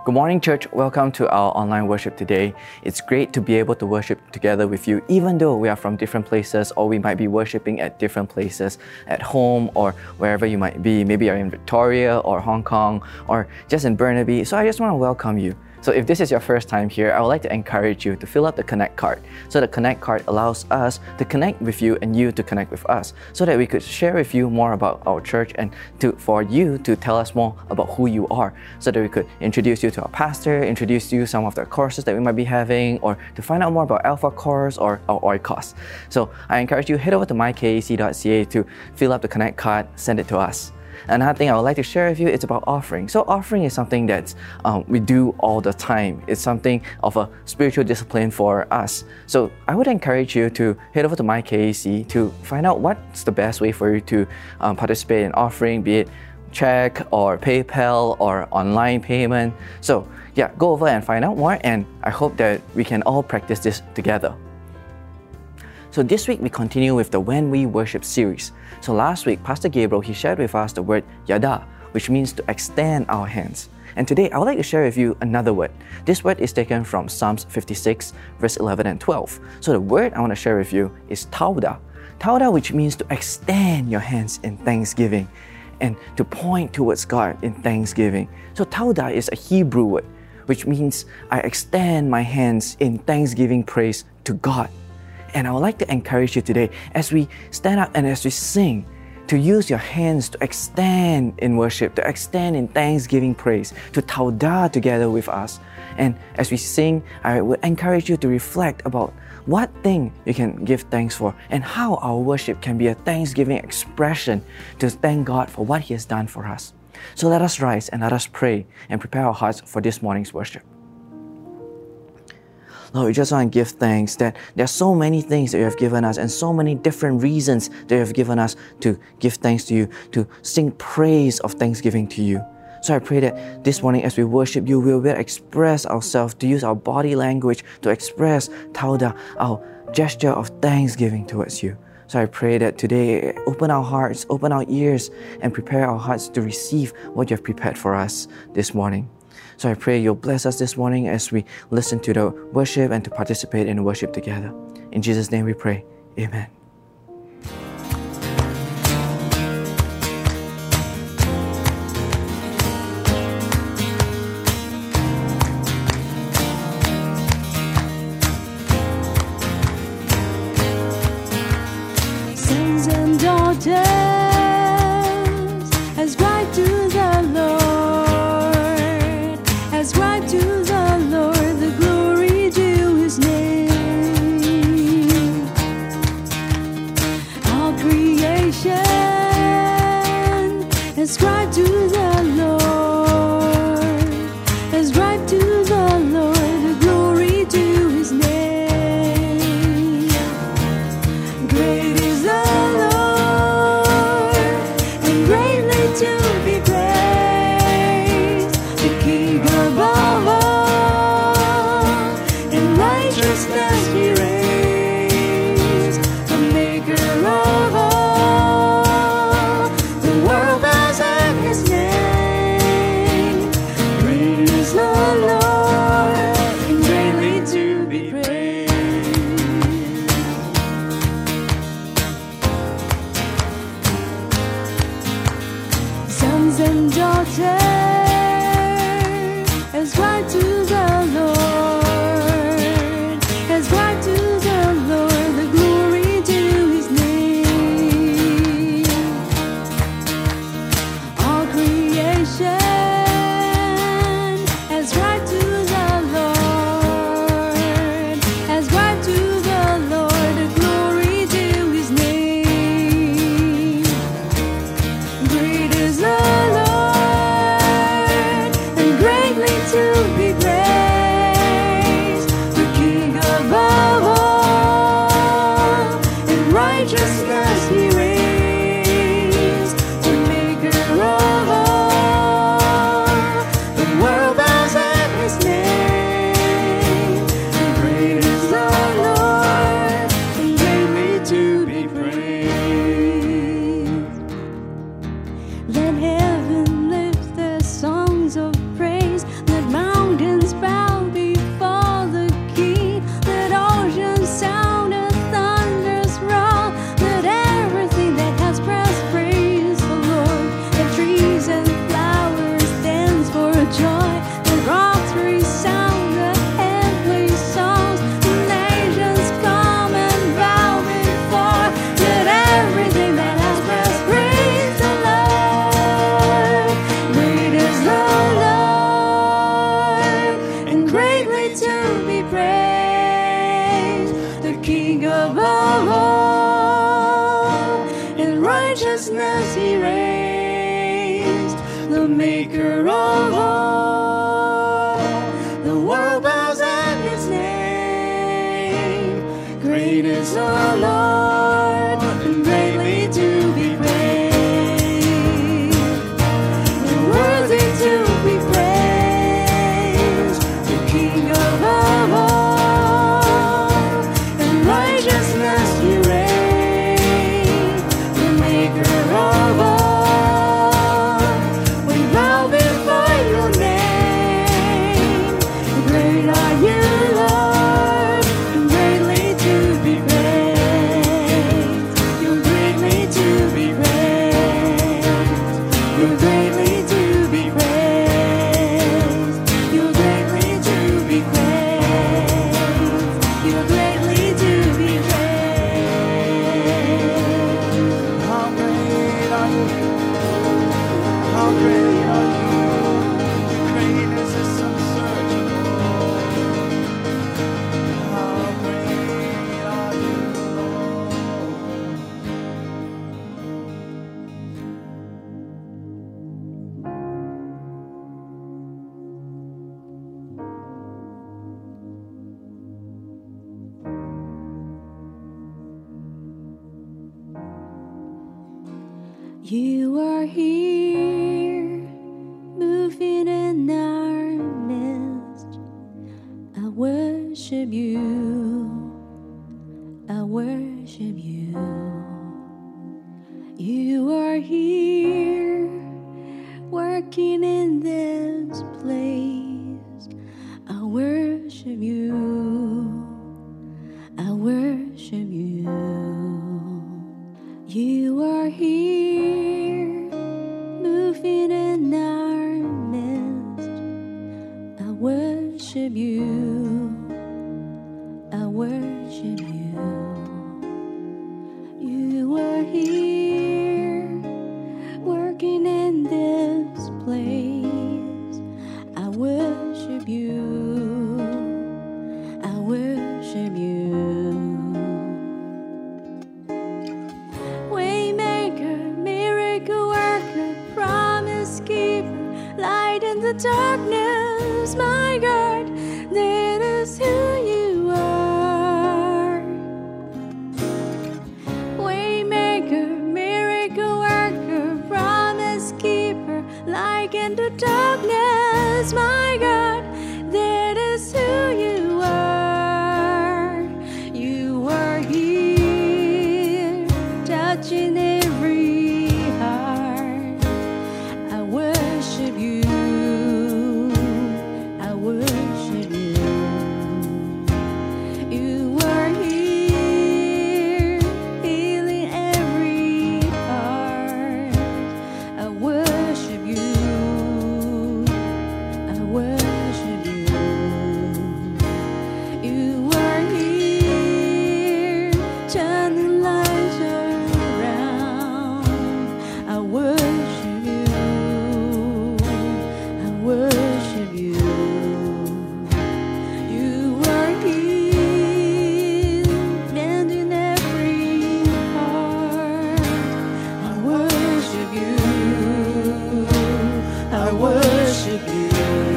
Good morning, church. Welcome to our online worship today. It's great to be able to worship together with you, even though we are from different places or we might be worshiping at different places, at home or wherever you might be. Maybe you're in Victoria or Hong Kong or just in Burnaby. So I just want to welcome you. So if this is your first time here, I would like to encourage you to fill out the Connect card. So the Connect card allows us to connect with you and you to connect with us so that we could share with you more about our church and for you to tell us more about who you are so that we could introduce you to our pastor, introduce you some of the courses that we might be having, or to find out more about Alpha Course or our Oikos. So I encourage you, head over to mykec.ca to fill up the Connect card, send it to us. Another thing I would like to share with you is about offering. So offering is something that we do all the time. It's something of a spiritual discipline for us. So I would encourage you to head over to MyKAC to find out what's the best way for you to participate in offering, be it check or PayPal or online payment. So yeah, go over and find out more, and I hope that we can all practice this together. So this week we continue with the When We Worship series. So last week, Pastor Gabriel, he shared with us the word yada, which means to extend our hands. And today, I would like to share with you another word. This word is taken from Psalms 56, verse 11 and 12. So the word I want to share with you is tauda. Tauda, which means to extend your hands in thanksgiving and to point towards God in thanksgiving. So tauda is a Hebrew word, which means I extend my hands in thanksgiving praise to God. And I would like to encourage you today, as we stand up and as we sing, to use your hands to extend in worship, to extend in thanksgiving praise, to tauda together with us. And as we sing, I would encourage you to reflect about what thing you can give thanks for and how our worship can be a thanksgiving expression to thank God for what He has done for us. So let us rise and let us pray and prepare our hearts for this morning's worship. Lord, we just want to give thanks that there are so many things that you have given us and so many different reasons that you have given us to give thanks to you, to sing praise of thanksgiving to you. So I pray that this morning as we worship you, we will be able to express ourselves, to use our body language to express tauda, our gesture of thanksgiving towards you. So I pray that today, open our hearts, open our ears, and prepare our hearts to receive what you have prepared for us this morning. So I pray you'll bless us this morning as we listen to the worship and to participate in the worship together. In Jesus' name we pray. Amen. Sons and daughters, as right to the Lord. Ascribe to the Lord the glory due His name. is our Lord, and greatly to be praised. You're worthy to be praised, the King of all. In righteousness you reign, the Maker of all. We bow before your name. Great are you, Lord, and greatly to be praised. You're greatly to be praised. You're greatly to be praised. You're greatly to be praised. You're greatly to be praised. How great are you? How great are you? Your greatness is unsearchable. How great are you, Lord? You are here, moving in our midst. I worship you, I worship you. You are here, working in this place. I worship you, I worship you. You are here, moving in our midst. I worship you, I worship you. You are here, working in this place. I worship you, I worship you. Waymaker, miracle worker, promise keeper, light in the darkness, my God, that is who you are. Waymaker, miracle worker, promise keeper, light in the darkness, my God, that is who you are. You are here, touching every heart. I worship you, I worship you. You are here, healing every heart. I worship you, I worship you. You are here, turning lives around. I worship you, I worship you. You are here, mending every heart. I worship you, I worship you.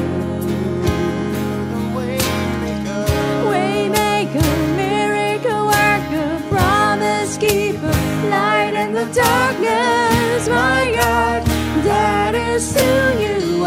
Waymaker, miracle worker, promise keeper, light in the darkness, my God, that is who you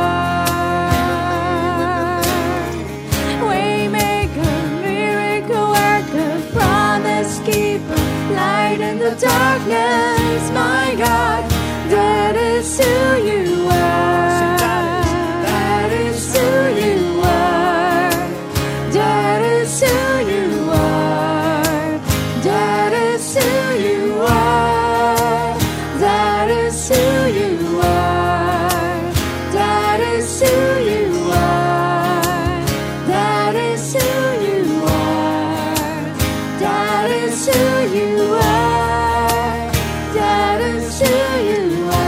are. Waymaker, miracle worker, promise keeper, light in the darkness, my God, that is who you are. That is who you are. That is who you are. That is who you are. That is who you are. That is who you are. That is who you are. That is who you are. That is who you are.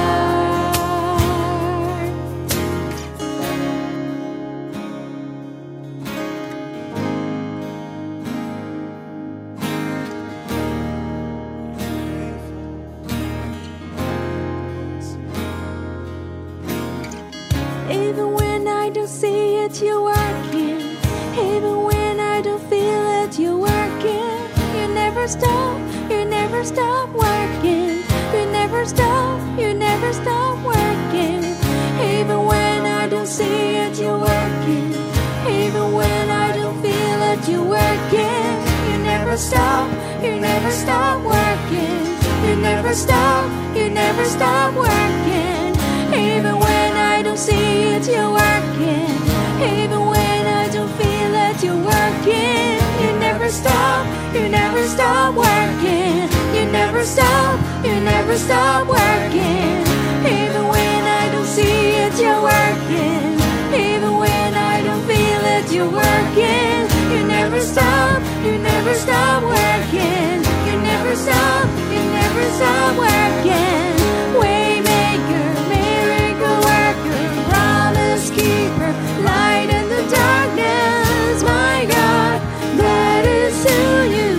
Even when I don't see it, you're working. Even when I don't feel it, you're working. You never never stop, you never stop working. You never stop, you never stop working. Even when I don't see it, you're working. Even when I don't feel it, you're working. You never stop, you never stop working. You never stop, you never stop working. Even when I don't see it, you're working. Even when I don't feel it, you're working. You never stop, you never stop working. You never stop, you never stop working. Even when I don't see it, you're working. Even when I don't feel it, you're working. You never stop, you never stop working. You never stop, you never stop working. Waymaker, miracle worker, promise keeper, light in the darkness, my God, that is who you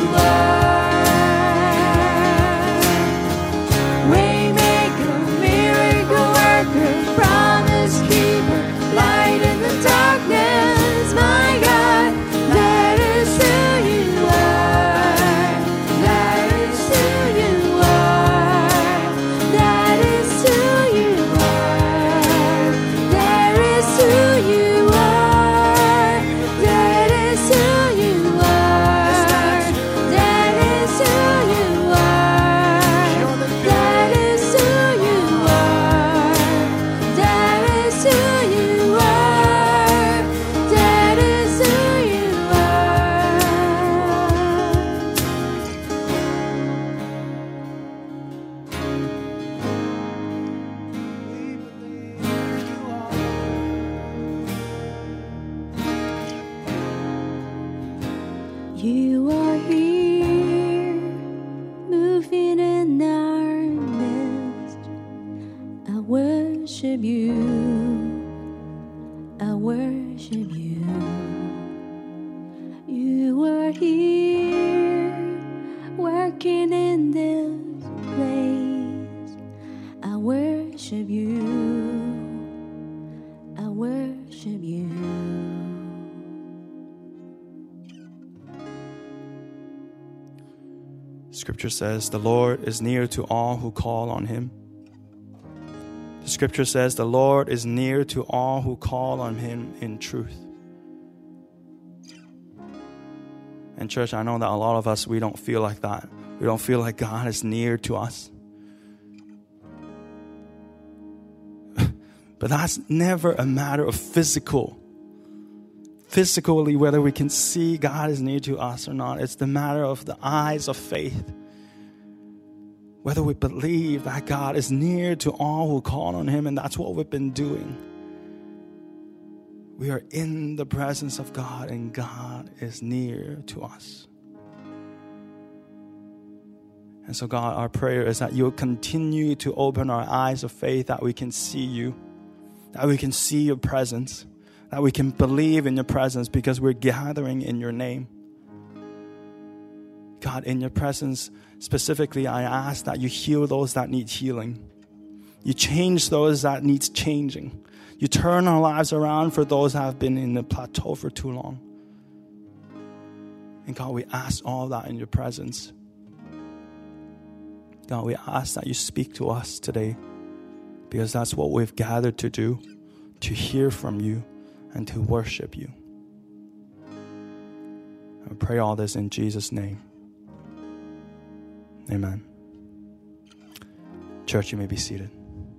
are. Waymaker, miracle worker, promise keeper, light in the darkness, my God, that is who you are. That is who you are. That is who you are. That is who you are. That is who you are. That is who you are. That is who you are. That is who you are. That is who you are. You are here, moving in our midst. I worship you. I worship you. You are here, working in this place. I worship you. I worship you. Scripture says, the Lord is near to all who call on him. The scripture says, the Lord is near to all who call on him in truth. And church, I know that a lot of us, we don't feel like that. We don't feel like God is near to us. But that's never a matter of physically, whether we can see God is near to us or not. It's the matter of the eyes of faith. Whether we believe that God is near to all who call on him, and that's what we've been doing. We are in the presence of God, and God is near to us. And so God, our prayer is that you'll continue to open our eyes of faith, that we can see you, that we can see your presence, that we can believe in your presence because we're gathering in your name. God, in your presence, specifically, I ask that you heal those that need healing. You change those that need changing. You turn our lives around for those that have been in the plateau for too long. And God, we ask all that in your presence. God, we ask that you speak to us today, because that's what we've gathered to do, to hear from you and to worship you. I pray all this in Jesus' name. Amen. Church, you may be seated.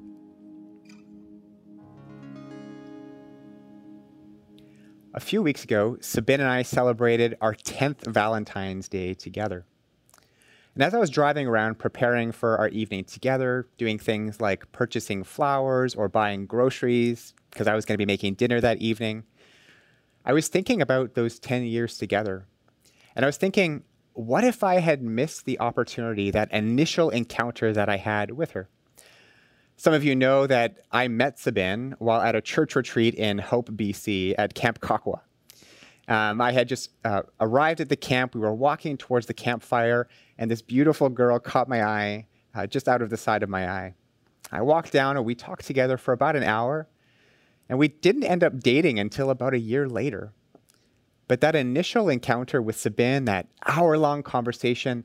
A few weeks ago, Sabine and I celebrated our 10th Valentine's Day together. And as I was driving around preparing for our evening together, doing things like purchasing flowers or buying groceries, because I was going to be making dinner that evening, I was thinking about those 10 years together. And I was thinking, what if I had missed the opportunity, that initial encounter that I had with her? Some of you know that I met Sabine while at a church retreat in Hope, BC at Camp Kakwa. I had just arrived at the camp. We were walking towards the campfire, and this beautiful girl caught my eye just out of the side of my eye. I walked down, and we talked together for about an hour, and we didn't end up dating until about a year later. But that initial encounter with Sabine, that hour-long conversation,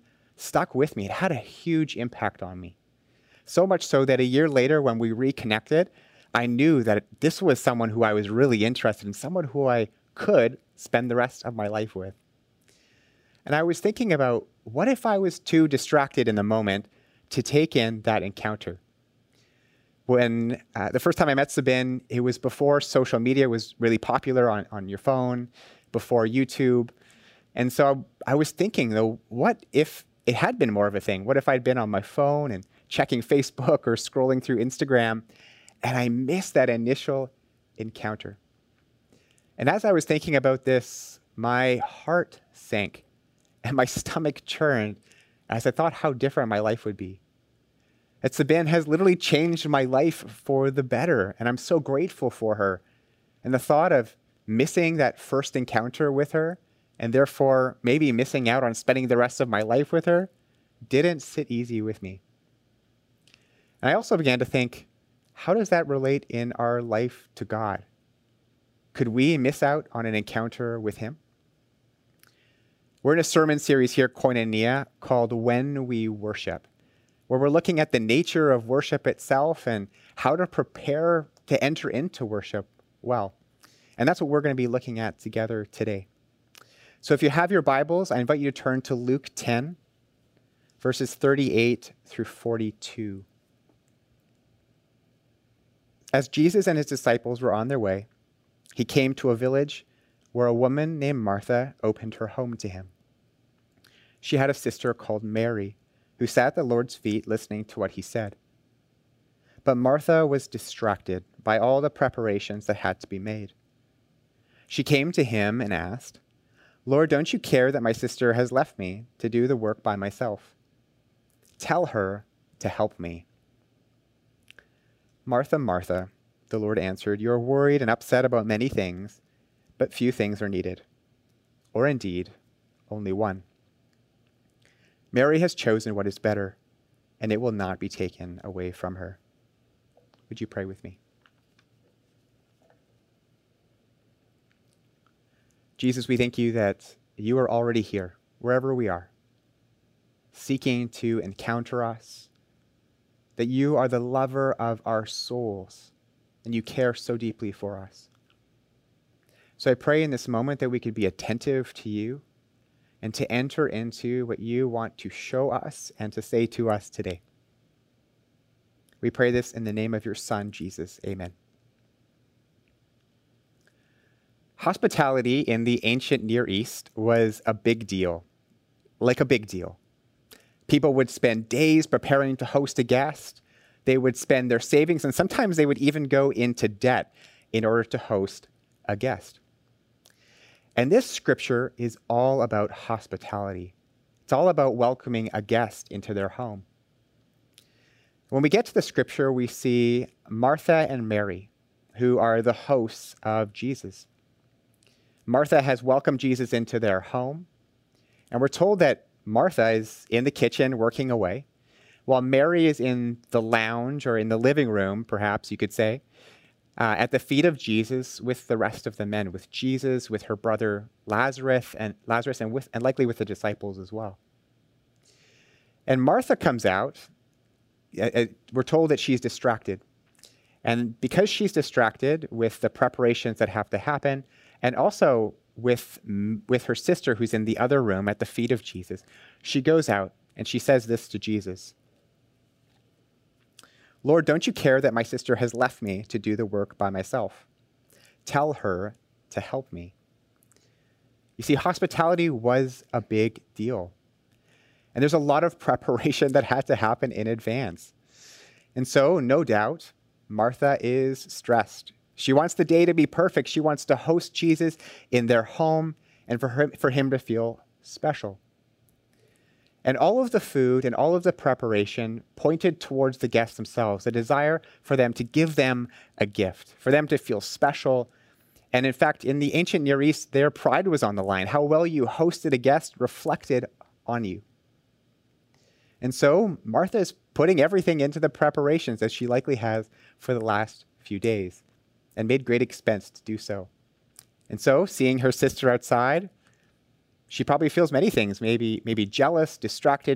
stuck with me. It had a huge impact on me. So much so that a year later, when we reconnected, I knew that this was someone who I was really interested in, someone who I could spend the rest of my life with. And I was thinking about, what if I was too distracted in the moment to take in that encounter? When the first time I met Sabine, it was before social media was really popular on your phone, before YouTube. And so I was thinking, though, what if it had been more of a thing? What if I'd been on my phone and checking Facebook or scrolling through Instagram, and I missed that initial encounter? And as I was thinking about this, my heart sank and my stomach churned as I thought how different my life would be. That Sabine has literally changed my life for the better, and I'm so grateful for her. And the thought of missing that first encounter with her, and therefore maybe missing out on spending the rest of my life with her, didn't sit easy with me. And I also began to think, how does that relate in our life to God? Could we miss out on an encounter with him? We're in a sermon series here, Koinonia, called When We Worship, where we're looking at the nature of worship itself and how to prepare to enter into worship well. And that's what we're going to be looking at together today. So if you have your Bibles, I invite you to turn to Luke 10, verses 38 through 42. As Jesus and his disciples were on their way, he came to a village where a woman named Martha opened her home to him. She had a sister called Mary, who sat at the Lord's feet listening to what he said. But Martha was distracted by all the preparations that had to be made. She came to him and asked, "Lord, don't you care that my sister has left me to do the work by myself? Tell her to help me." "Martha, Martha," the Lord answered, "you are worried and upset about many things, but few things are needed, or indeed, only one. Mary has chosen what is better, and it will not be taken away from her." Would you pray with me? Jesus, we thank you that you are already here, wherever we are, seeking to encounter us, that you are the lover of our souls, and you care so deeply for us. So I pray in this moment that we could be attentive to you and to enter into what you want to show us and to say to us today. We pray this in the name of your Son, Jesus. Amen. Hospitality in the ancient Near East was a big deal, like a big deal. People would spend days preparing to host a guest. They would spend their savings, and sometimes they would even go into debt in order to host a guest. And this scripture is all about hospitality. It's all about welcoming a guest into their home. When we get to the scripture, we see Martha and Mary, who are the hosts of Jesus. Martha has welcomed Jesus into their home, and we're told that Martha is in the kitchen working away, while Mary is in the lounge or in the living room, perhaps you could say, at the feet of Jesus with the rest of the men, with Jesus, with her brother Lazarus, and likely with the disciples as well. And Martha comes out. We're told that she's distracted. And because she's distracted with the preparations that have to happen, and also with her sister who's in the other room at the feet of Jesus, she goes out and she says this to Jesus: "Lord, don't you care that my sister has left me to do the work by myself? Tell her to help me." You see, hospitality was a big deal. And there's a lot of preparation that had to happen in advance. And so, no doubt, Martha is stressed. She wants the day to be perfect. She wants to host Jesus in their home and for him to feel special. And all of the food and all of the preparation pointed towards the guests themselves, a desire for them to give them a gift, for them to feel special. And in fact, in the ancient Near East, their pride was on the line. How well you hosted a guest reflected on you. And so Martha is putting everything into the preparations that she likely has for the last few days, and made great expense to do so. And so, seeing her sister outside, she probably feels many things, maybe jealous, distracted,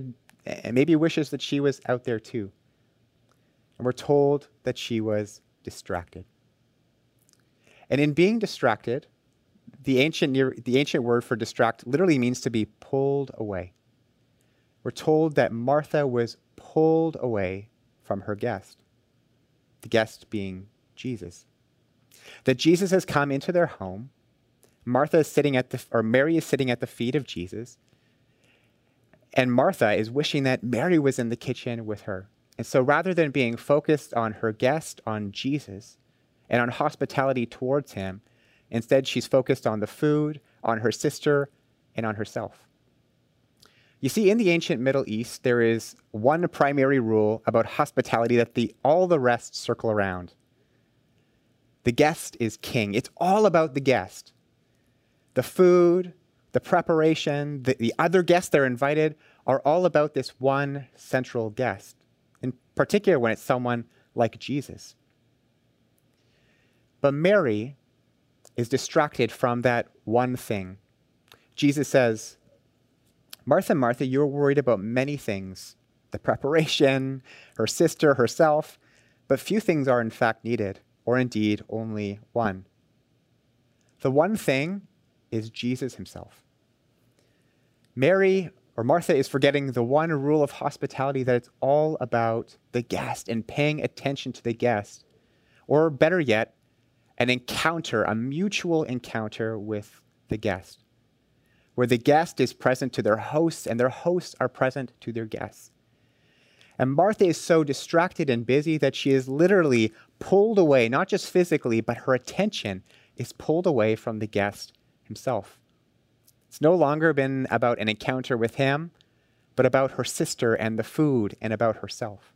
and maybe wishes that she was out there too. And we're told that she was distracted. And in being distracted, the ancient word for distract literally means to be pulled away. We're told that Martha was pulled away from her guest, the guest being Jesus. That Jesus has come into their home. Mary is sitting at the feet of Jesus. And Martha is wishing that Mary was in the kitchen with her. And so rather than being focused on her guest, on Jesus, and on hospitality towards him, instead she's focused on the food, on her sister, and on herself. You see, in the ancient Middle East, there is one primary rule about hospitality that all the rest circle around. The guest is king. It's all about the guest. The food, the preparation, the other guests that are invited are all about this one central guest, in particular when it's someone like Jesus. But Mary is distracted from that one thing. Jesus says, Martha, Martha, you're worried about many things, the preparation, her sister, herself, but few things are in fact needed, or indeed only one. The one thing is Jesus himself. Martha is forgetting the one rule of hospitality, that it's all about the guest and paying attention to the guest, or better yet, an encounter, a mutual encounter with the guest, where the guest is present to their hosts and their hosts are present to their guests. And Martha is so distracted and busy that she is literally pulled away, not just physically, but her attention is pulled away from the guest himself. It's no longer been about an encounter with him, but about her sister and the food and about herself.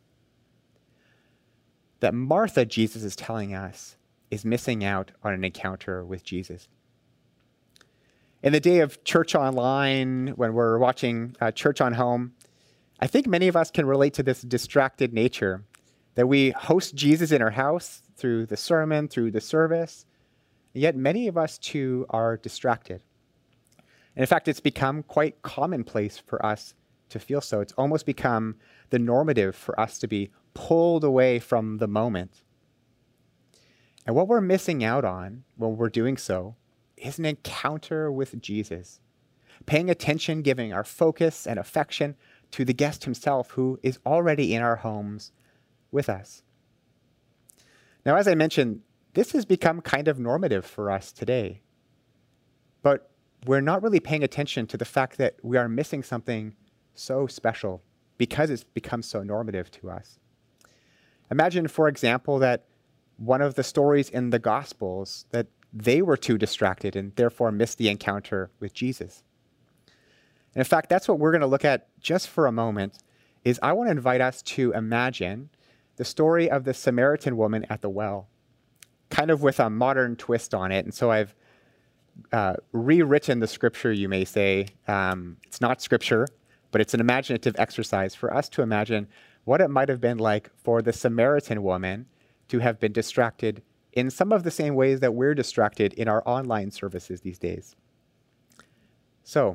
That Martha, Jesus is telling us, is missing out on an encounter with Jesus. In the day of church online, when we're watching Church on Home, I think many of us can relate to this distracted nature, that we host Jesus in our house through the sermon, through the service, and yet many of us too are distracted. And in fact, it's become quite commonplace for us to feel so. It's almost become the normative for us to be pulled away from the moment. And what we're missing out on when we're doing so is an encounter with Jesus, paying attention, giving our focus and affection to the guest himself who is already in our homes with us. Now, as I mentioned, this has become kind of normative for us today, but we're not really paying attention to the fact that we are missing something so special because it's become so normative to us. Imagine, for example, that one of the stories in the Gospels, that they were too distracted and therefore missed the encounter with Jesus. And in fact, that's what we're going to look at just for a moment, is I want to invite us to imagine the story of the Samaritan woman at the well, kind of with a modern twist on it. And so I've rewritten the scripture, you may say. It's not scripture, but it's an imaginative exercise for us to imagine what it might have been like for the Samaritan woman to have been distracted in some of the same ways that we're distracted in our online services these days. So,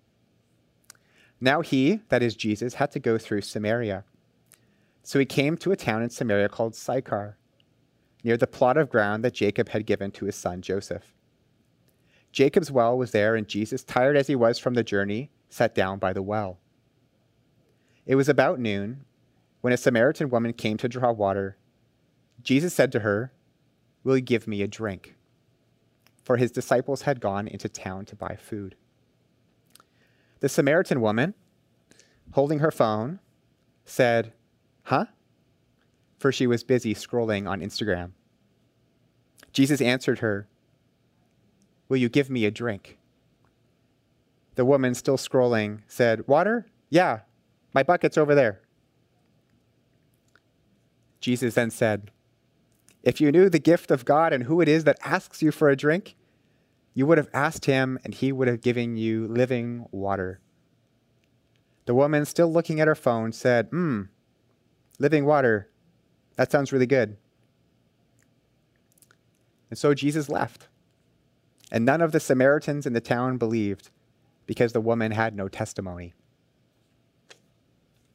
now he, that is Jesus, had to go through Samaria. So he came to a town in Samaria called Sychar, near the plot of ground that Jacob had given to his son Joseph. Jacob's well was there, and Jesus, tired as he was from the journey, sat down by the well. It was about noon when a Samaritan woman came to draw water. Jesus said to her, "Will you give me a drink?" For his disciples had gone into town to buy food. The Samaritan woman, holding her phone, said, "Huh?" For she was busy scrolling on Instagram. Jesus answered her, "Will you give me a drink?" The woman, still scrolling, said, "Water? Yeah, my bucket's over there." Jesus then said, "If you knew the gift of God and who it is that asks you for a drink, you would have asked him and he would have given you living water." The woman, still looking at her phone, said, "Living water, that sounds really good." And so Jesus left. And none of the Samaritans in the town believed because the woman had no testimony.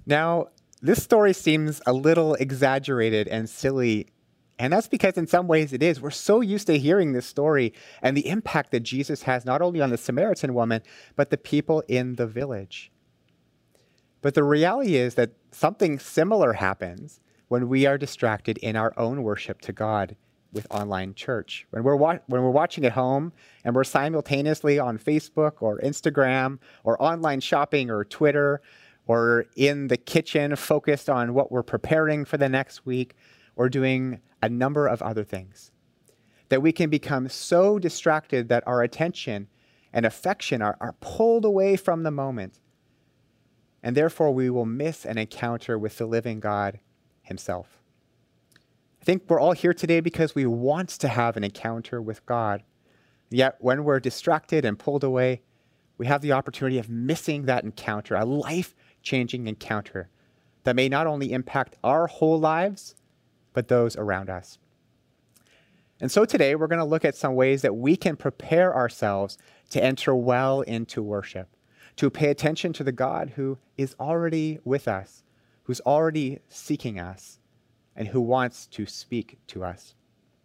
Now, this story seems a little exaggerated and silly, and that's because in some ways it is. We're so used to hearing this story and the impact that Jesus has not only on the Samaritan woman, but the people in the village. But the reality is that something similar happens when we are distracted in our own worship to God with online church. When we're watching at home and we're simultaneously on Facebook or Instagram or online shopping or Twitter or in the kitchen focused on what we're preparing for the next week or doing a number of other things, that we can become so distracted that our attention and affection are pulled away from the moment. And therefore, we will miss an encounter with the living God himself. I think we're all here today because we want to have an encounter with God. Yet when we're distracted and pulled away, we have the opportunity of missing that encounter, a life-changing encounter that may not only impact our whole lives, but those around us. And so today, we're going to look at some ways that we can prepare ourselves to enter well into worship, to pay attention to the God who is already with us, who's already seeking us, and who wants to speak to us.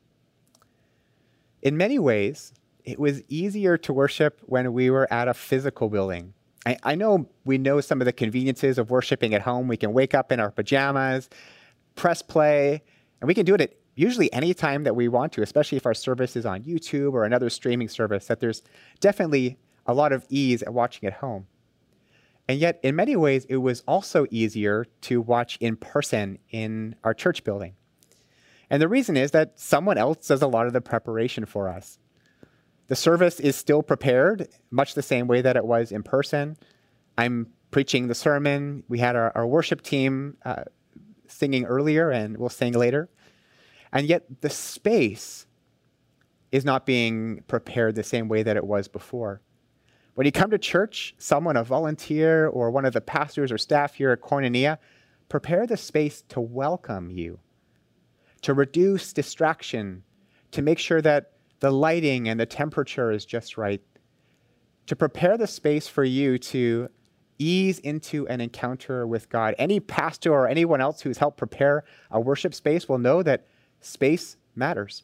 In many ways, it was easier to worship when we were at a physical building. I know we know some of the conveniences of worshiping at home. We can wake up in our pajamas, press play, and we can do it at usually any time that we want to, especially if our service is on YouTube or another streaming service, that there's definitely a lot of ease at watching at home. And yet, in many ways, it was also easier to watch in person in our church building. And the reason is that someone else does a lot of the preparation for us. The service is still prepared, much the same way that it was in person. I'm preaching the sermon. We had our worship team singing earlier, and we'll sing later. And yet, the space is not being prepared the same way that it was before. When you come to church, someone, a volunteer or one of the pastors or staff here at Koinonia, prepare the space to welcome you, to reduce distraction, to make sure that the lighting and the temperature is just right, to prepare the space for you to ease into an encounter with God. Any pastor or anyone else who's helped prepare a worship space will know that space matters.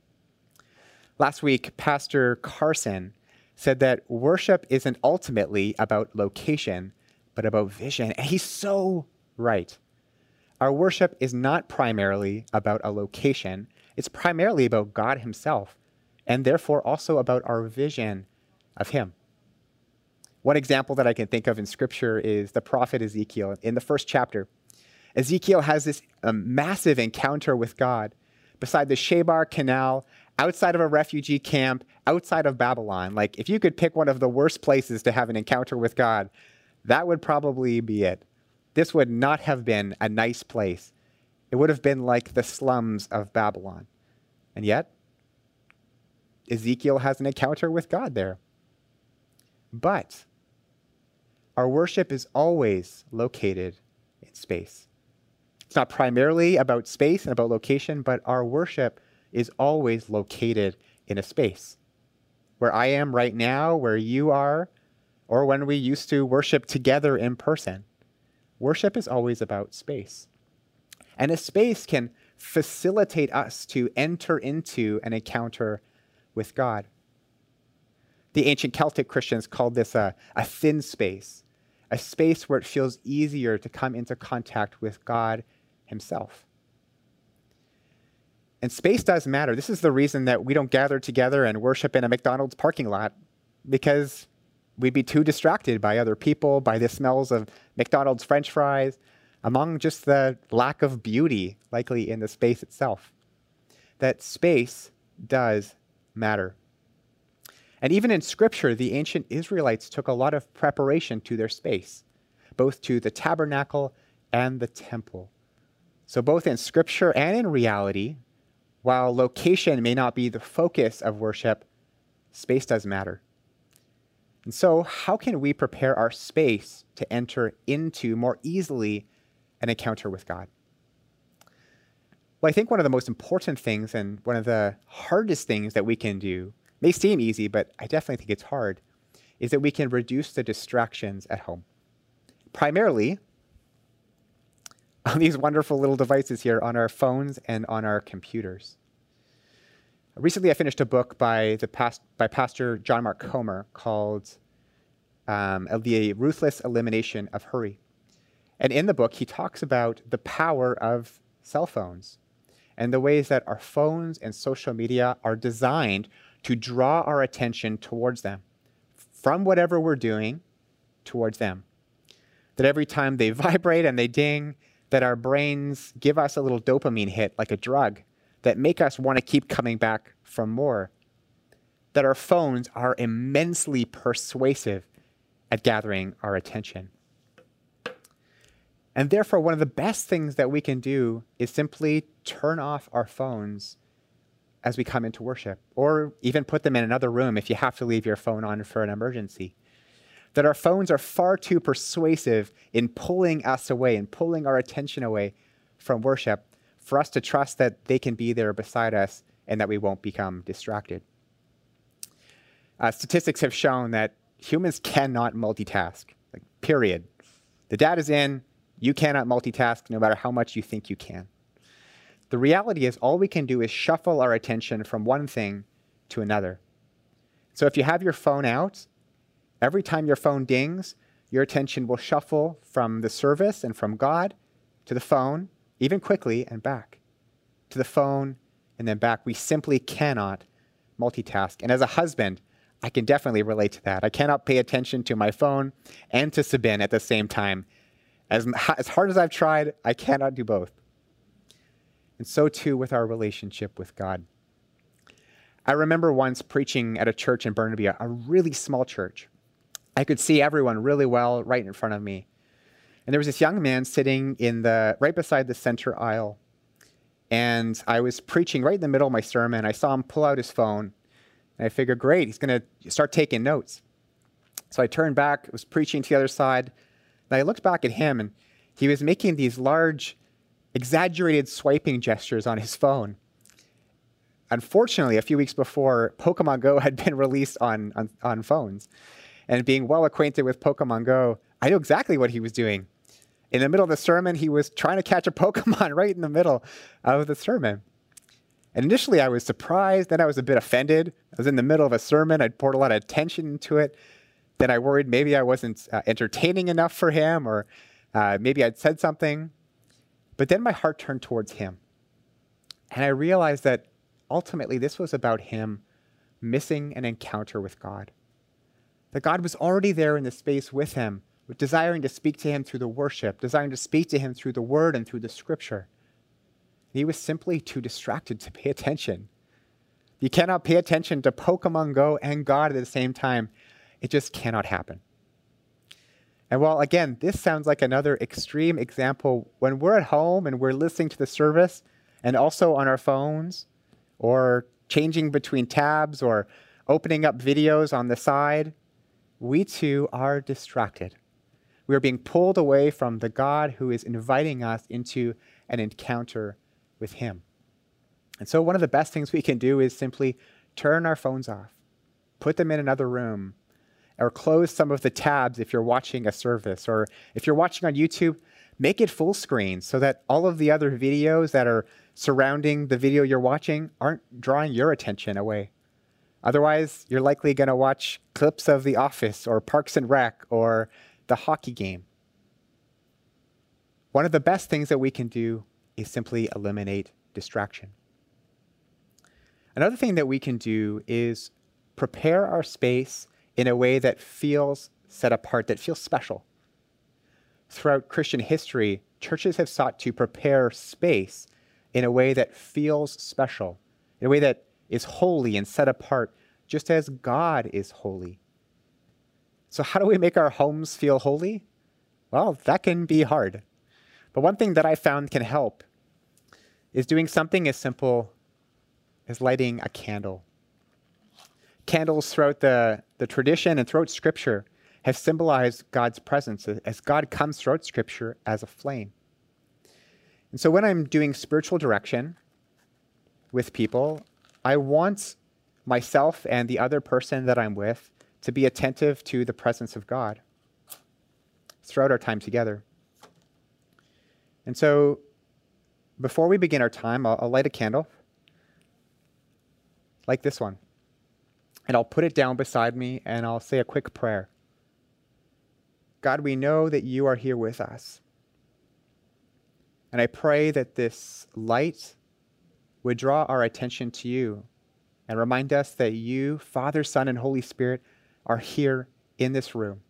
Last week, Pastor Carson said that worship isn't ultimately about location, but about vision. And he's so right. Our worship is not primarily about a location. It's primarily about God himself, and therefore also about our vision of him. One example that I can think of in Scripture is the prophet Ezekiel. In the first chapter, Ezekiel has this massive encounter with God beside the Shebar Canal, outside of a refugee camp, outside of Babylon. Like, if you could pick one of the worst places to have an encounter with God, that would probably be it. This would not have been a nice place. It would have been like the slums of Babylon. And yet, Ezekiel has an encounter with God there. But our worship is always located in space. It's not primarily about space and about location, but our worship is always located in a space. Where I am right now, where you are, or when we used to worship together in person. Worship is always about space. And a space can facilitate us to enter into an encounter with God. The ancient Celtic Christians called this a thin space, a space where it feels easier to come into contact with God himself. And space does matter. This is the reason that we don't gather together and worship in a McDonald's parking lot, because we'd be too distracted by other people, by the smells of McDonald's French fries, among just the lack of beauty likely in the space itself. That space does matter. And even in Scripture, the ancient Israelites took a lot of preparation to their space, both to the tabernacle and the temple. So both in Scripture and in reality, while location may not be the focus of worship, space does matter. And so how can we prepare our space to enter into more easily an encounter with God? Well, I think one of the most important things and one of the hardest things that we can do, may seem easy, but I definitely think it's hard, is that we can reduce the distractions at home. Primarily on these wonderful little devices here on our phones and on our computers. Recently, I finished a book by Pastor John Mark Comer called The Ruthless Elimination of Hurry. And in the book, he talks about the power of cell phones and the ways that our phones and social media are designed to draw our attention towards them, from whatever we're doing towards them. That every time they vibrate and they ding, that our brains give us a little dopamine hit like a drug that make us want to keep coming back for more. That our phones are immensely persuasive at gathering our attention. And therefore, one of the best things that we can do is simply turn off our phones as we come into worship, or even put them in another room if you have to leave your phone on for an emergency. That our phones are far too persuasive in pulling us away and pulling our attention away from worship for us to trust that they can be there beside us and that we won't become distracted. Statistics have shown that humans cannot multitask, like, period. The data's in, you cannot multitask no matter how much you think you can. The reality is all we can do is shuffle our attention from one thing to another. So if you have your phone out, every time your phone dings, your attention will shuffle from the service and from God to the phone, even quickly, and back. To the phone and then back. We simply cannot multitask. And as a husband, I can definitely relate to that. I cannot pay attention to my phone and to Sabine at the same time. As hard as I've tried, I cannot do both. And so too with our relationship with God. I remember once preaching at a church in Burnaby, a really small church. I could see everyone really well right in front of me. And there was this young man sitting right beside the center aisle. And I was preaching right in the middle of my sermon. I saw him pull out his phone. And I figured, great, he's going to start taking notes. So I turned back, was preaching to the other side. And I looked back at him, and he was making these large, exaggerated swiping gestures on his phone. Unfortunately, a few weeks before, Pokemon Go had been released on phones. And being well acquainted with Pokemon Go, I knew exactly what he was doing. In the middle of the sermon, he was trying to catch a Pokemon right in the middle of the sermon. And initially, I was surprised. Then I was a bit offended. I was in the middle of a sermon. I'd poured a lot of attention into it. Then I worried maybe I wasn't entertaining enough for him, or maybe I'd said something. But then my heart turned towards him. And I realized that ultimately this was about him missing an encounter with God. That God was already there in the space with him, desiring to speak to him through the worship, desiring to speak to him through the word and through the scripture. He was simply too distracted to pay attention. You cannot pay attention to Pokemon Go and God at the same time. It just cannot happen. And while, again, this sounds like another extreme example, when we're at home and we're listening to the service and also on our phones or changing between tabs or opening up videos on the side, we too are distracted. We are being pulled away from the God who is inviting us into an encounter with him. And so one of the best things we can do is simply turn our phones off, put them in another room, or close some of the tabs if you're watching a service, or if you're watching on YouTube, make it full screen so that all of the other videos that are surrounding the video you're watching aren't drawing your attention away. Otherwise, you're likely going to watch clips of The Office or Parks and Rec or the hockey game. One of the best things that we can do is simply eliminate distraction. Another thing that we can do is prepare our space in a way that feels set apart, that feels special. Throughout Christian history, churches have sought to prepare space in a way that feels special, in a way that is holy and set apart, just as God is holy. So how do we make our homes feel holy? Well, that can be hard. But one thing that I found can help is doing something as simple as lighting a candle. Candles throughout the tradition and throughout Scripture have symbolized God's presence as God comes throughout Scripture as a flame. And so when I'm doing spiritual direction with people, I want myself and the other person that I'm with to be attentive to the presence of God throughout our time together. And so before we begin our time, I'll light a candle like this one. And I'll put it down beside me and I'll say a quick prayer. God, we know that you are here with us. And I pray that this light would draw our attention to you and remind us that you, Father, Son, and Holy Spirit, are here in this room.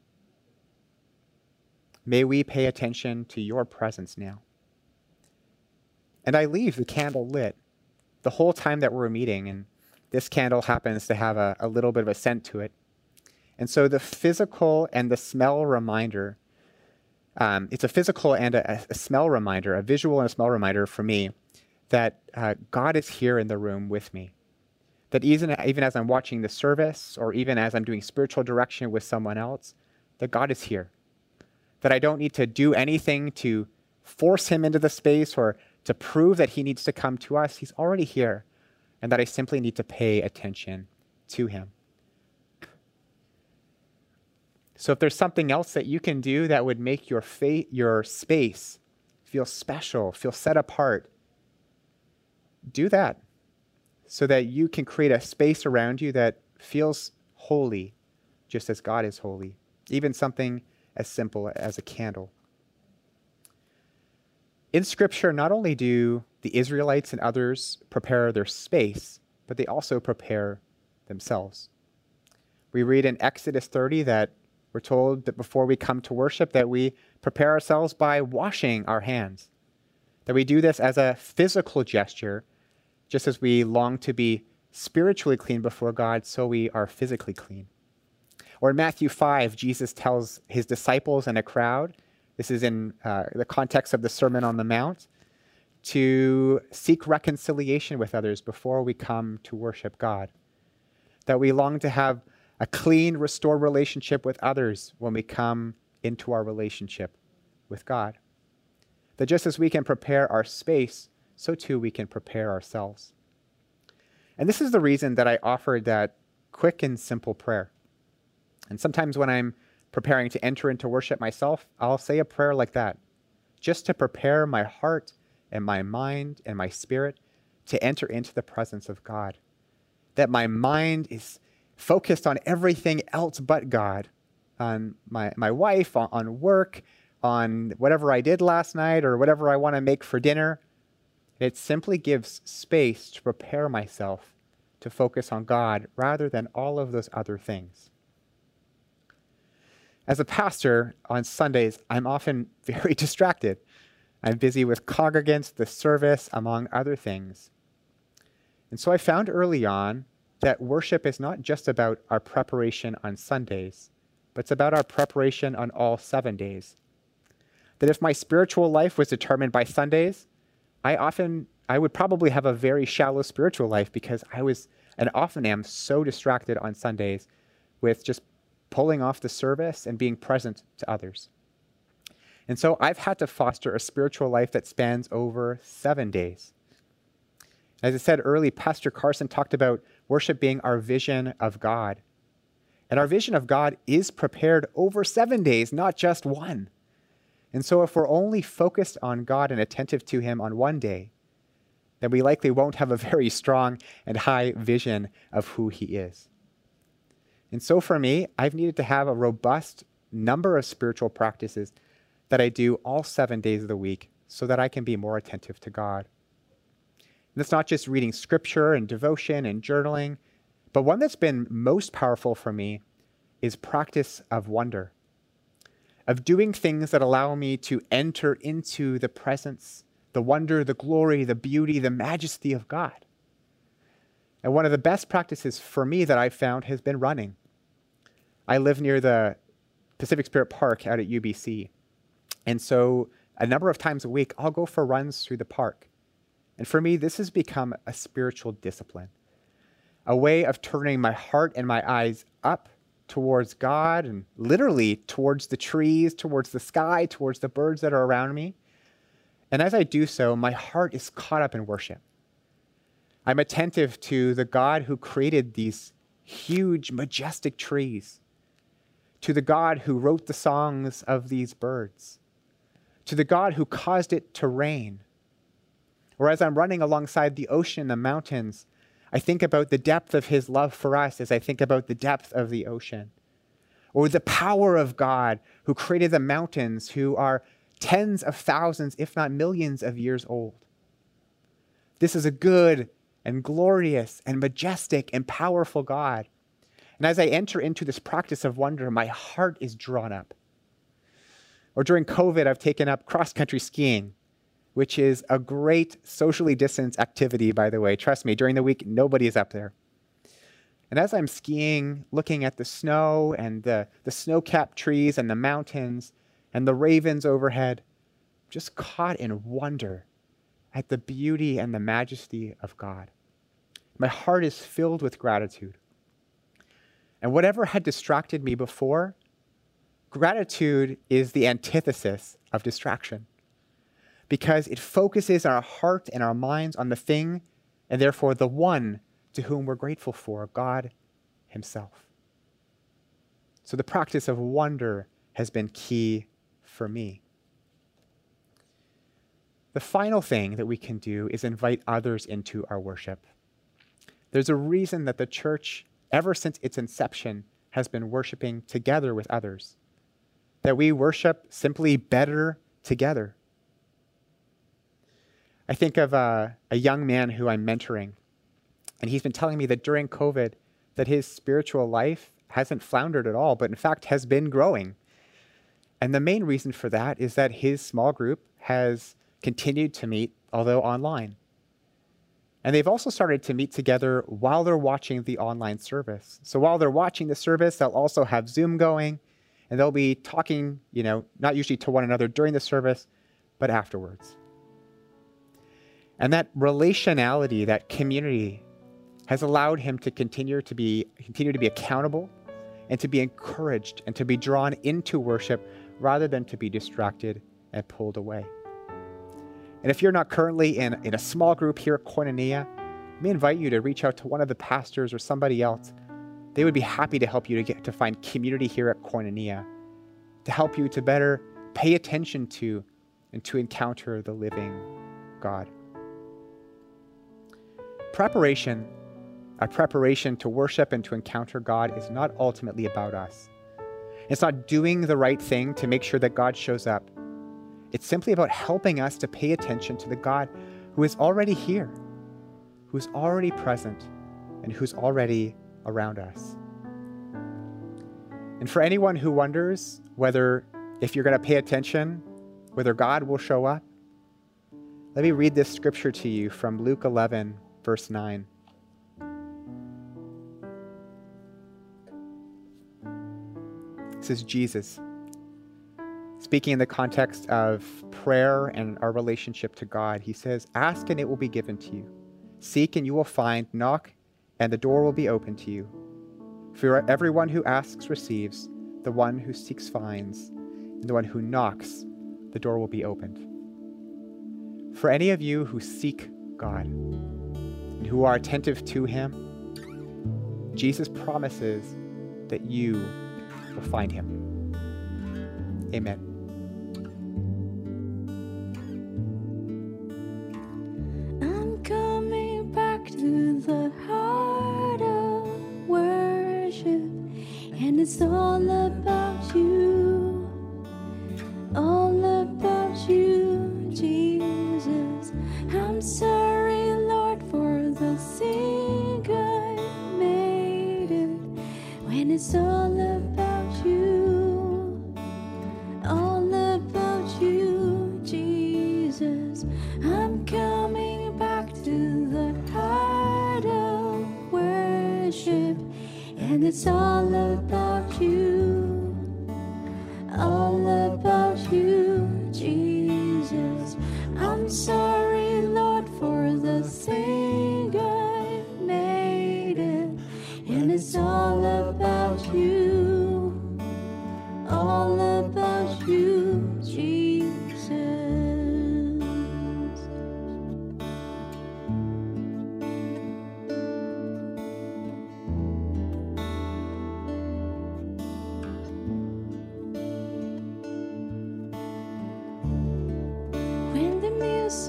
May we pay attention to your presence now. And I leave the candle lit the whole time that we're meeting, and this candle happens to have a little bit of a scent to it. And so the physical and the smell reminder, it's a physical and a smell reminder, a visual and a smell reminder for me that God is here in the room with me. That even as I'm watching the service or even as I'm doing spiritual direction with someone else, that God is here. That I don't need to do anything to force him into the space or to prove that he needs to come to us. He's already here. And that I simply need to pay attention to him. So if there's something else that you can do that would make your space feel special, feel set apart, do that so that you can create a space around you that feels holy, just as God is holy. Even something as simple as a candle. In Scripture, not only do the Israelites and others prepare their space, but they also prepare themselves. We read in Exodus 30 that we're told that before we come to worship, that we prepare ourselves by washing our hands. That we do this as a physical gesture, just as we long to be spiritually clean before God, so we are physically clean. Or in Matthew 5, Jesus tells his disciples and a crowd, this is in the context of the Sermon on the Mount, to seek reconciliation with others before we come to worship God. That we long to have a clean, restored relationship with others when we come into our relationship with God. That just as we can prepare our space, so too we can prepare ourselves. And this is the reason that I offered that quick and simple prayer. And sometimes when I'm preparing to enter into worship myself, I'll say a prayer like that, just to prepare my heart and my mind and my spirit to enter into the presence of God. That my mind is focused on everything else but God, on my wife, on work, on whatever I did last night or whatever I want to make for dinner. It simply gives space to prepare myself to focus on God rather than all of those other things. As a pastor, on Sundays, I'm often very distracted. I'm busy with congregants, the service, among other things. And so I found early on that worship is not just about our preparation on Sundays, but it's about our preparation on all 7 days. That if my spiritual life was determined by Sundays, I would probably have a very shallow spiritual life because I was, and often am, so distracted on Sundays with just pulling off the service and being present to others. And so I've had to foster a spiritual life that spans over 7 days. As I said earlier, Pastor Carson talked about worship being our vision of God. And our vision of God is prepared over 7 days, not just one. And so if we're only focused on God and attentive to him on one day, then we likely won't have a very strong and high vision of who he is. And so for me, I've needed to have a robust number of spiritual practices that I do all 7 days of the week so that I can be more attentive to God. And it's not just reading scripture and devotion and journaling, but one that's been most powerful for me is practice of wonder, of doing things that allow me to enter into the presence, the wonder, the glory, the beauty, the majesty of God. And one of the best practices for me that I've found has been running. I live near the Pacific Spirit Park out at UBC. And so a number of times a week, I'll go for runs through the park. And for me, this has become a spiritual discipline, a way of turning my heart and my eyes up towards God and literally towards the trees, towards the sky, towards the birds that are around me. And as I do so, my heart is caught up in worship. I'm attentive to the God who created these huge, majestic trees, to the God who wrote the songs of these birds, to the God who caused it to rain. Or as I'm running alongside the ocean, the mountains, I think about the depth of his love for us as I think about the depth of the ocean. Or the power of God who created the mountains, who are tens of thousands, if not millions of years old. This is a good and glorious and majestic and powerful God. And as I enter into this practice of wonder, my heart is drawn up. Or during COVID, I've taken up cross-country skiing, which is a great socially distanced activity, by the way. Trust me, during the week, nobody is up there. And as I'm skiing, looking at the snow and the snow-capped trees and the mountains and the ravens overhead, just caught in wonder at the beauty and the majesty of God. My heart is filled with gratitude. And whatever had distracted me before, gratitude is the antithesis of distraction, because it focuses our heart and our minds on the thing, and therefore the one to whom we're grateful for, God himself. So the practice of wonder has been key for me. The final thing that we can do is invite others into our worship. There's a reason that the church, ever since its inception, has been worshiping together with others. That we worship simply better together. I think of a young man who I'm mentoring, and he's been telling me that during COVID, that his spiritual life hasn't floundered at all, but in fact has been growing. And the main reason for that is that his small group has continued to meet, although online. And they've also started to meet together while they're watching the online service. So while they're watching the service, they'll also have Zoom going, and they'll be talking, not usually to one another during the service, but afterwards. And that relationality, that community, has allowed him to continue to be accountable and to be encouraged and to be drawn into worship rather than to be distracted and pulled away. And if you're not currently in a small group here at Koinonia, let me invite you to reach out to one of the pastors or somebody else. They would be happy to help you to find community here at Koinonia, to help you to better pay attention to and to encounter the living God. Our preparation to worship and to encounter God is not ultimately about us. It's not doing the right thing to make sure that God shows up. It's simply about helping us to pay attention to the God who is already here, who's already present, and who's already around us. And for anyone who wonders whether, if you're going to pay attention, whether God will show up, let me read this scripture to you from Luke 11, verse 9. This is Jesus speaking in the context of prayer and our relationship to God. He says, "Ask and it will be given to you. Seek and you will find. Knock and the door will be opened to you. For everyone who asks receives, the one who seeks finds, and the one who knocks, the door will be opened." For any of you who seek God and who are attentive to him, Jesus promises that you will find him. Amen. I'm coming back to the heart of worship, and it's all about you, Jesus. I'm sorry, Lord, for the thing I made it, when it's all about you, Jesus. I'm coming back to the heart of worship, and it's all about you, Jesus. I'm sorry, Lord, for the thing I made it, and it's all about you, Jesus.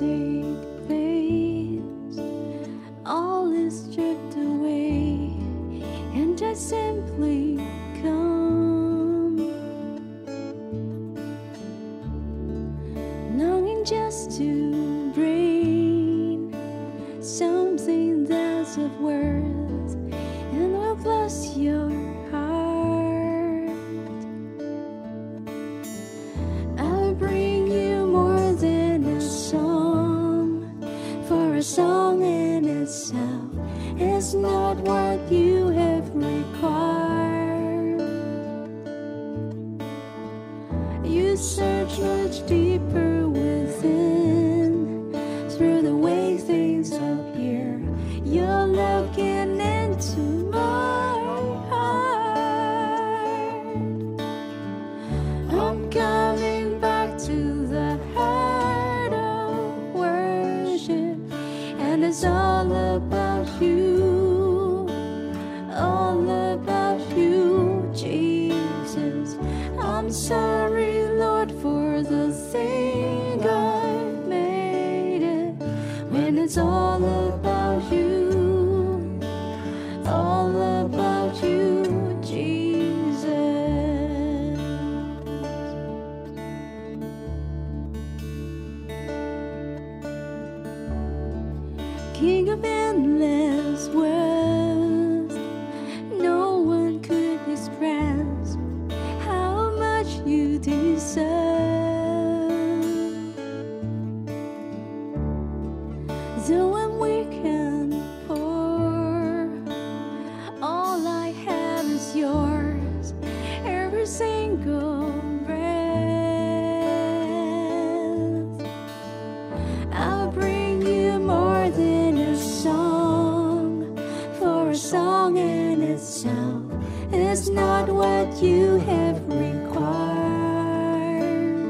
take place, all is stripped away, and I simply come, longing just to bring something that's of worth and will bless your heart. I'll bring you more than a song, for a song in itself is not what you have required. You search much deeper within, through the way things appear. You're looking into my heart. I'm coming back to the heart of worship, and it's all about you, all about you, Jesus. I'm sorry, Lord, for the thing I've made it, when it's all about you, all about you, Jesus. King of endless worth, no one could express how much you deserve. Though I'm weak and poor, all I have is yours, every single breath. I'll bring you more than a song, for a song in itself is not what you have required.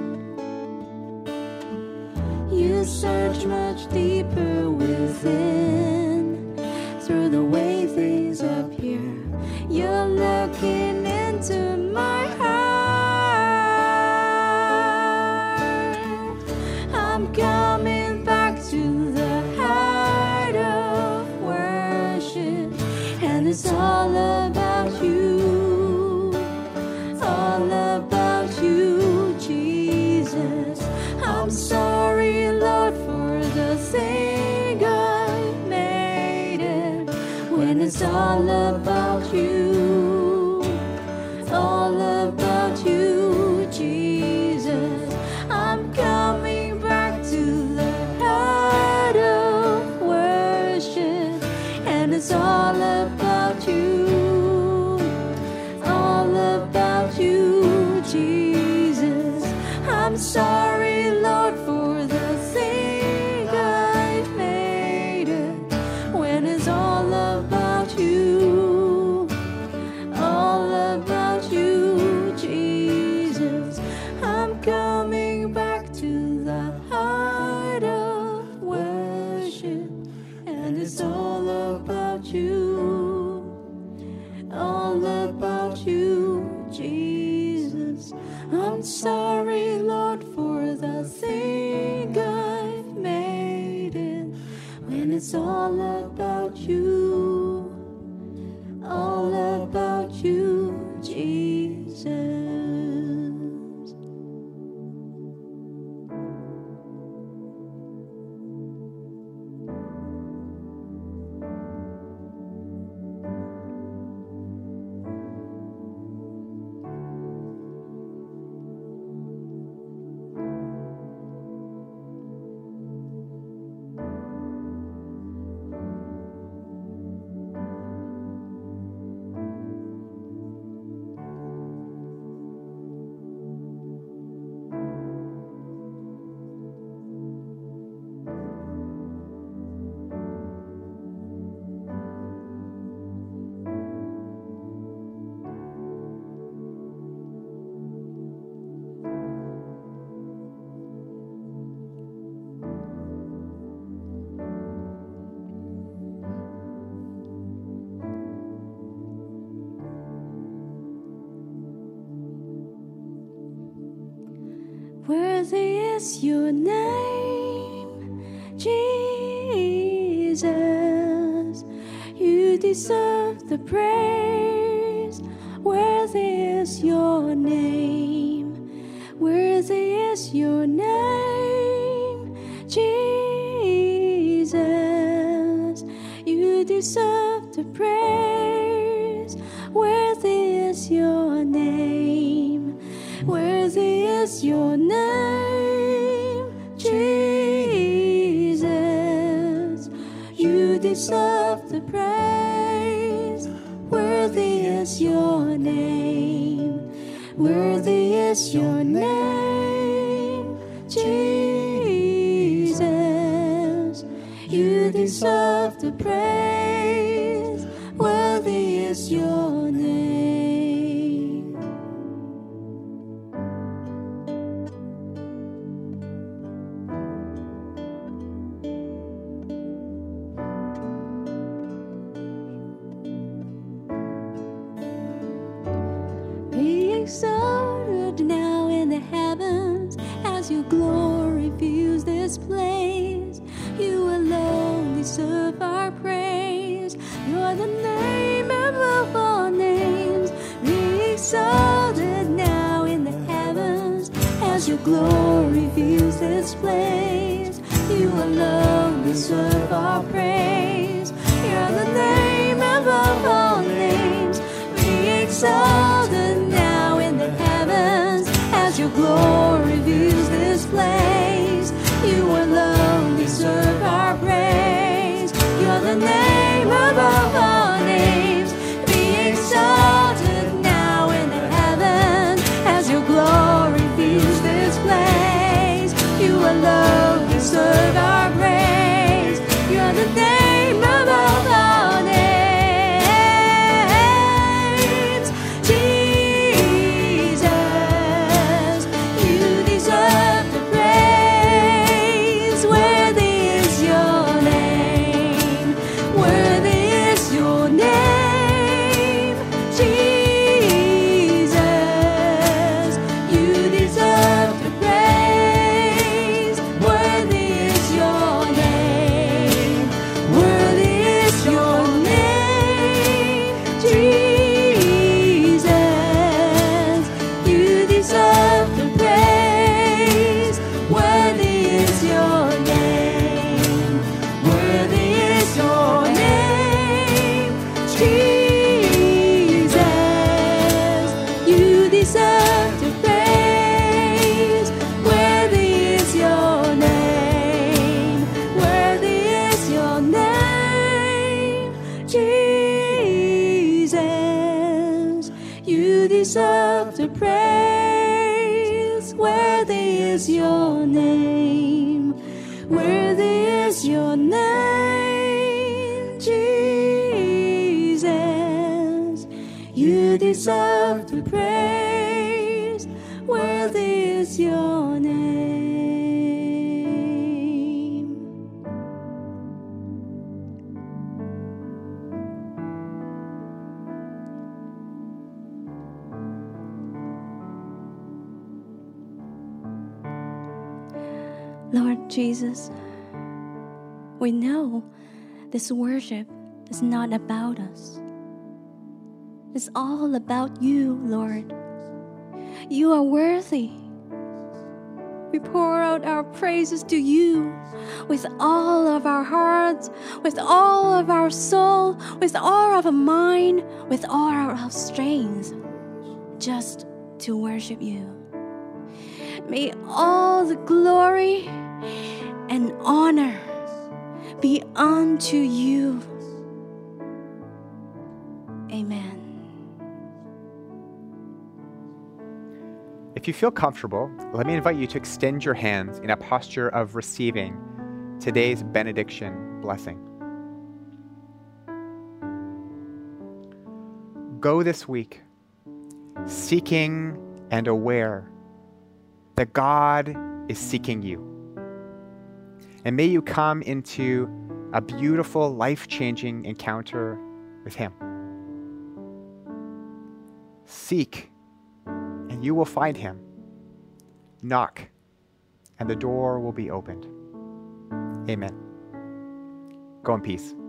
You search much deeper within, through the way things appear. You're looking into my heart. I'm coming back to the heart of worship, and it's all about you, all about you, Jesus. I'm sorry, Lord, for the thing I've made it, when it's all about you, all about you, Jesus. I'm coming back to the heart of worship, and it's all about you, all about you, Jesus. I'm sorry, Lord, for the thing I've made it, when it's all about you, all about you, Jesus. I'm coming back to the heart of worship, and it's all about you, all about you, Jesus. I'm sorry, Lord, for the thing I've made it, when it's all about you, all about you, Jesus. Worthy is your name, Jesus, you deserve the praise. Worthy is your name. Worthy is your name. Jesus, you deserve the praise. Worthy is your name. Worthy is your name. Jesus, you deserve the praise. Worthy is your name. Worthy is your name. Jesus, you deserve the praise. Worthy is your name. Be exalted now in the heavens as your glory fills this place. You alone deserve our praise. You're the name above all names. Be exalted now in the heavens as your glory fills this place. You alone deserve our praise. You're the name above all names. Be exalted now in the heavens as your glory fills this place. You alone deserve our praise. You're the name above all names. Be exalted now in the heavens as your glory fills this place. You alone deserve our praise. You're the name above all names. Jesus, you deserve the praise. Worthy is your name. Worthy is your name. Jesus, you deserve the praise. Worthy is your name. Worthy is your name. Jesus, you deserve the praise. Worthy is your name. Worthy is your name. Jesus, you deserve the praise. Worthy is your name. Worthy is your name. Jesus, you deserve the praise. Worthy is your name. Worthy is your name. Jesus, you deserve the praise. Worthy is your name. Lord Jesus, we know this worship is not about us. It's all about you, Lord. You are worthy. We pour out our praises to you with all of our hearts, with all of our soul, with all of our mind, with all our strength, just to worship you. May all the glory and honor be unto you. Amen. If you feel comfortable, let me invite you to extend your hands in a posture of receiving today's benediction blessing. Go this week seeking and aware that God is seeking you. And may you come into a beautiful, life-changing encounter with Him. Seek, and you will find Him. Knock, and the door will be opened. Amen. Go in peace.